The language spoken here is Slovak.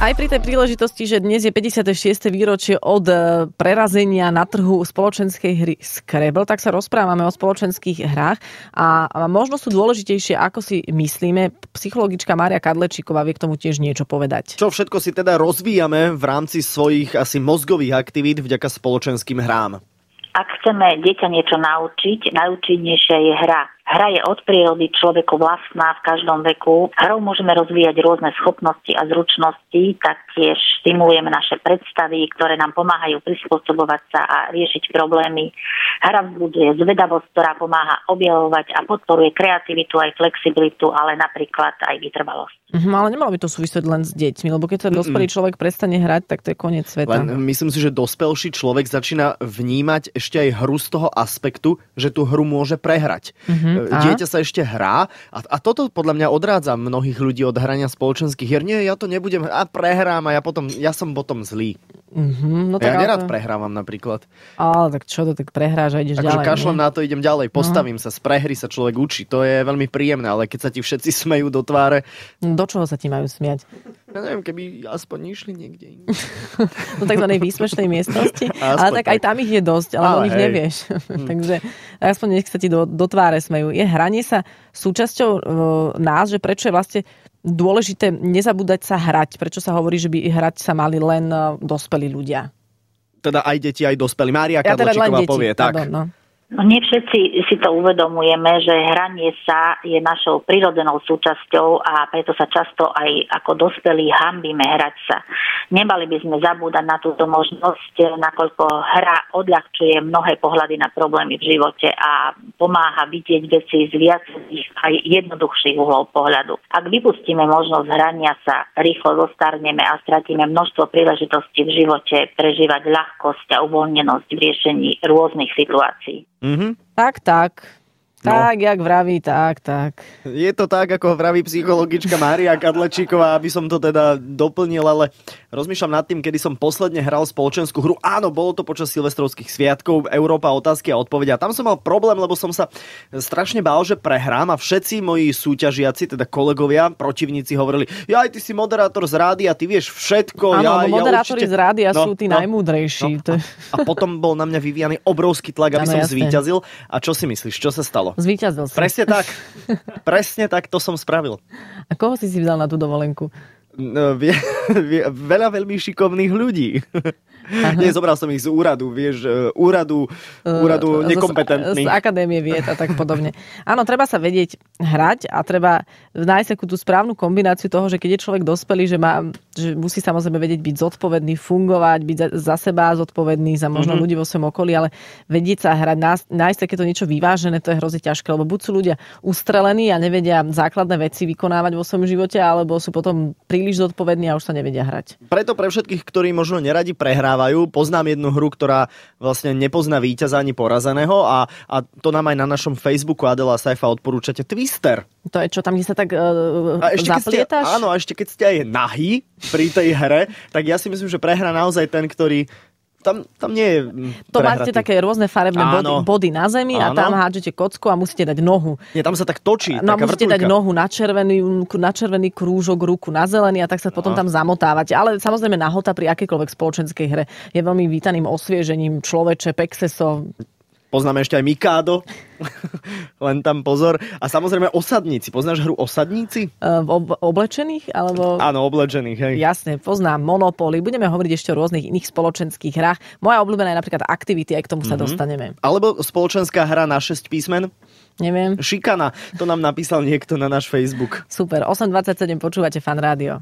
Aj pri tej príležitosti, že dnes je 56. výročie od prerazenia na trhu spoločenskej hry Scrabble, tak sa rozprávame o spoločenských hrách a možno sú dôležitejšie, ako si myslíme. Psychologička Mária Kadlečíková vie k tomu tiež niečo povedať. Čo všetko si teda rozvíjame v rámci svojich asi mozgových aktivít vďaka spoločenským hrám? Ak chceme dieťa niečo naučiť, najúčinnejšia je hra. Hra je od prírody človeku vlastná v každom veku. Hrou môžeme rozvíjať rôzne schopnosti a zručnosti, taktiež stimulujeme naše predstavy, ktoré nám pomáhajú prispôsobovať sa a riešiť problémy. Hra vzbudzuje zvedavosť, ktorá pomáha objavovať a podporuje kreativitu aj flexibilitu, ale napríklad aj vytrvalosť. Ale nemalo by to súvisieť len s deťmi, lebo keď sa dospelý človek prestane hrať, tak to je koniec sveta. Len myslím si, že dospelší človek začína vnímať ešte aj hru z toho aspektu, že tú hru môže prehrať. Dieťa sa ešte hrá a toto podľa mňa odrádza mnohých ľudí od hrania spoločenských hier. Nie, ja to nebudem prehrám a ja som potom zlý. No ja nerad prehrávam napríklad. Ale tak čo to tak prehráš a ideš ďalej. Takže kašlem na to, idem ďalej, postavím sa, z prehry sa človek učí. To je veľmi príjemné, ale keď sa ti všetci smejú do tváre... Do čoho sa ti majú smiať? Ja neviem, keby aspoň išli niekde inde. Do takzvanej výsmešnej miestnosti. Ale tak aj tam ich je dosť, ale o nich nevieš. Takže aspoň nech sa ti do tváre smejú. Je hranie sa súčasťou nás, že prečo je vlastne dôležité nezabúdať sa hrať? Prečo sa hovorí, že by hrať sa mali len dospelí ľudia? Teda aj deti, aj dospelí. Mária Kadlečíková povie tak. Pardon, No nie všetci si to uvedomujeme, že hranie sa je našou prirodzenou súčasťou a preto sa často aj ako dospelí hanbíme hrať sa. Nemali by sme zabúdať na túto možnosť, nakoľko hra odľahčuje mnohé pohľady na problémy v živote a pomáha vidieť veci z viacerých aj jednoduchších uhlov pohľadu. Ak vypustíme možnosť hrania sa, rýchlo zostarneme a stratíme množstvo príležitostí v živote prežívať ľahkosť a uvoľnenosť v riešení rôznych situácií. Tak. Tak, jak vraví, tak. Je to tak, ako vraví psychologička Mária Kadlečíková, aby som to teda doplnil, ale rozmýšľam nad tým, kedy som posledne hral spoločenskú hru. Áno, bolo to počas silvestrovských sviatkov, Európa, otázky a odpovede. A tam som mal problém, lebo som sa strašne bál, že prehrám a všetci moji súťažiaci, teda kolegovia, protivníci hovorili, aj ty si moderátor z rádia, ty vieš všetko. Áno, moderátori z rádia sú tí najmúdrejší. A potom bol na mňa vyvíjaný obrovský tlak, aby som zvíťazil. A čo si myslíš, čo sa stalo? Zvíťazil si. Presne tak to som spravil. A koho si vzal na tú dovolenku? Veľa veľmi šikovných ľudí. Nie, zobral som ich z úradu, úradu nekompetentných. Z akadémie vied a tak podobne. Áno, treba sa vedieť hrať a treba nájsť takú tú správnu kombináciu toho, že keď je človek dospelý, že musí samozrejme vedieť byť zodpovedný, fungovať, byť za seba zodpovedný, za možno ľudí vo svojom okolí, ale vedieť sa hrať, nájsť takéto niečo vyvážené, to je hrozne ťažké, lebo buď sú ľudia ustrelení a nevedia základné veci vykonávať vo svojom živote, alebo sú potom príliš zodpovední a už sa nevedia hrať. Preto pre všetkých, ktorí možno neradi prehrávajú, poznám jednu hru, ktorá vlastne nepozná víťaza ani porazeného a to nám aj na našom Facebooku Adela Saifa odporúčate. Twister. To je čo, tam, kde sa tak zaplietaš? Áno, a ešte keď ste aj nahý pri tej hre, tak ja si myslím, že prehrá naozaj ten, ktorý tam nie je to máte také rôzne farebné body na zemi a tam hádžete kocku a musíte dať nohu. Nie, tam sa tak točí. No musíte dať nohu na červený krúžok, ruku na zelený a tak sa potom tam zamotávate. Ale samozrejme nahota pri akejkoľvek spoločenskej hre je veľmi vítaným osviežením. Človeče, pexeso. Poznáme ešte aj Mikado. Len tam pozor. A samozrejme osadníci. Poznáš hru Osadníci? Oblečených? Alebo... Áno, oblečených. Hej. Jasne, poznám Monopoly. Budeme hovoriť ešte o rôznych iných spoločenských hrách. Moja obľúbená je napríklad Aktivity, aj k tomu sa dostaneme. Alebo spoločenská hra na 6 písmen? Neviem. Šikana. To nám napísal niekto na náš Facebook. Super. 8.27 počúvate Fan Rádio.